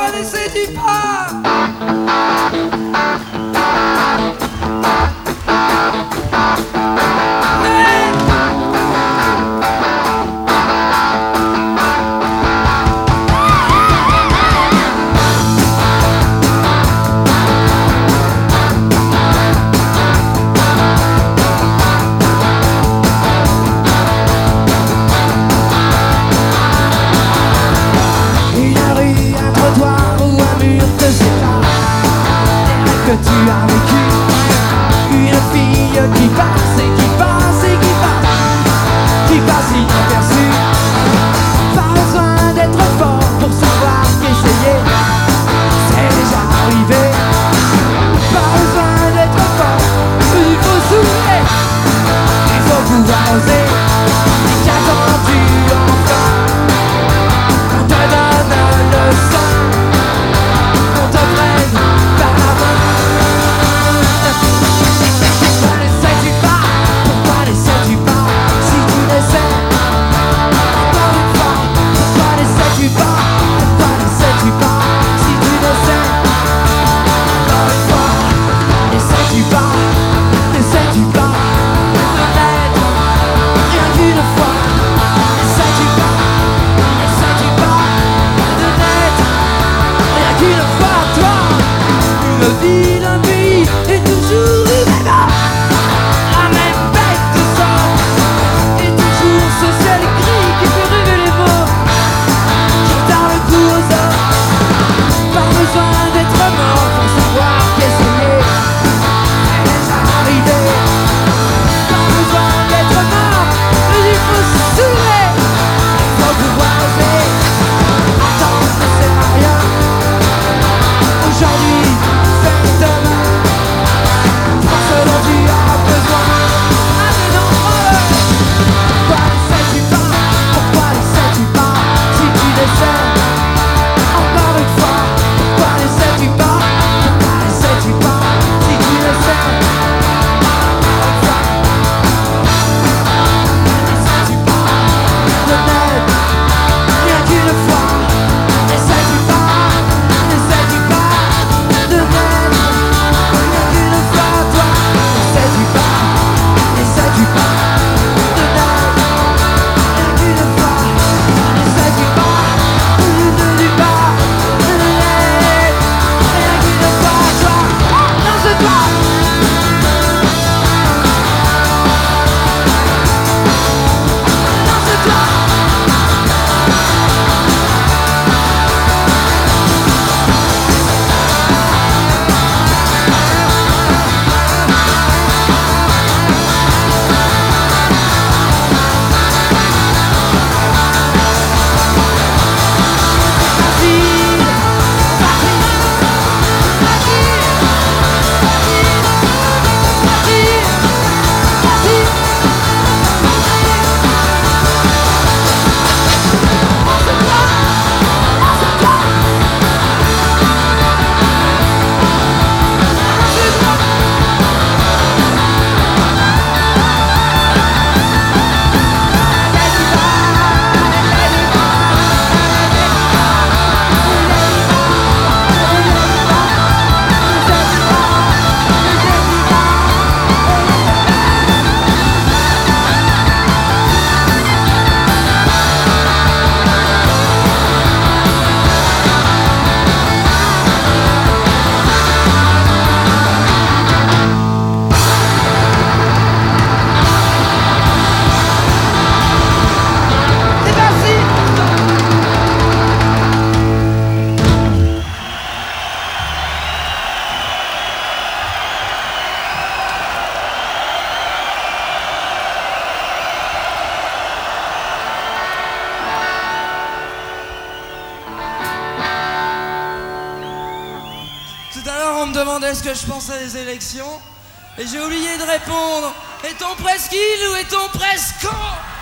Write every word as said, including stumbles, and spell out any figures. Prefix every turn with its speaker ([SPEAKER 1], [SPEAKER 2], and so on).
[SPEAKER 1] pourquoi n'essaies-tu pas?
[SPEAKER 2] Que tu as vécu une fille qui passe et qui passe et qui passe, qui passe inaperçue. Pas besoin d'être fort pour savoir qu'essayer, c'est déjà arrivé. Pas besoin d'être fort, il faut sourire, il faut pouvoir oser. Qu'attends-tu enfin? On te donne une leçon, on te prenne par la main.
[SPEAKER 1] Tout à l'heure, on me demandait ce que je pensais des élections, et j'ai oublié de répondre. Est-on presqu'île ou est-on presque con?